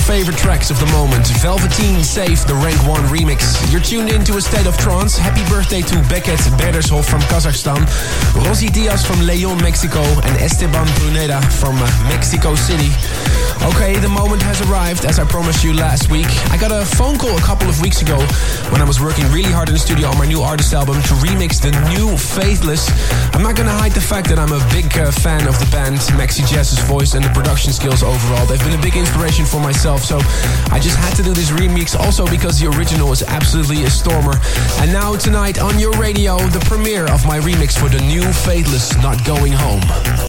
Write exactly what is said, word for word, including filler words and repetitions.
favorite tracks of the moment. Velveteen Save, the Rank one remix. You're tuned into a state of trance. Happy birthday to Beckett Berdershoff from Kazakhstan, Rosy Diaz from Leon, Mexico, and Esteban Bruneda from uh, Mexico City. Okay, the moment has arrived, as I promised you last week. I got a phone call a couple of weeks ago when I was working really hard in the studio on my new artist album to remix the new Faithless. I'm not gonna hide the fact that I'm a big uh, fan of the band, Maxi Jazz's voice and the production skills overall. They've been a big inspiration for myself, so I just had to do this remix also because the original is absolutely a stormer. And now tonight on your radio, the premiere of my remix for the new Faithless, Not Going Home.